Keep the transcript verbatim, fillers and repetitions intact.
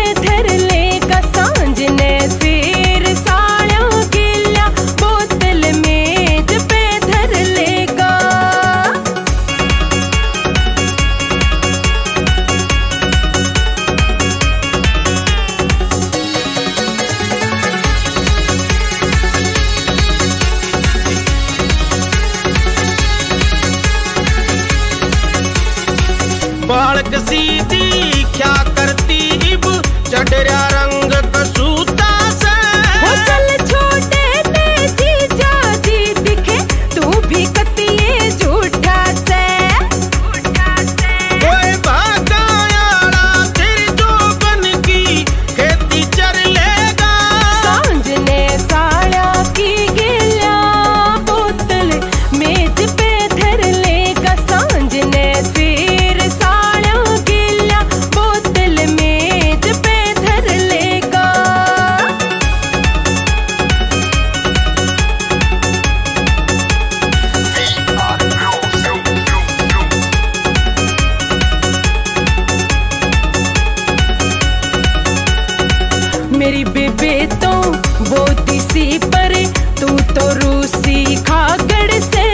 धर लेगा सांझ ने फिर साड़ा गिल्ला बोतल मेज पे धर लेगा। बालक सीधी क्या करती इब चढ़ा रंग कसूता से। हो चल छोटे ने जीजा जी दिखे तू भी कतिये झूठा से। कोई भागायाला तेरी जो बन की खेती चर लेगा। सांझ ने साड़ा की गिल्ला बोतल मेज पे धर लेगा। सांझ ने फिर साड़ा गिल्ला बोतल मेज पे धर लेगा। मेरी बेबे तो वो सी पर तू तो रूसी खागड़ से।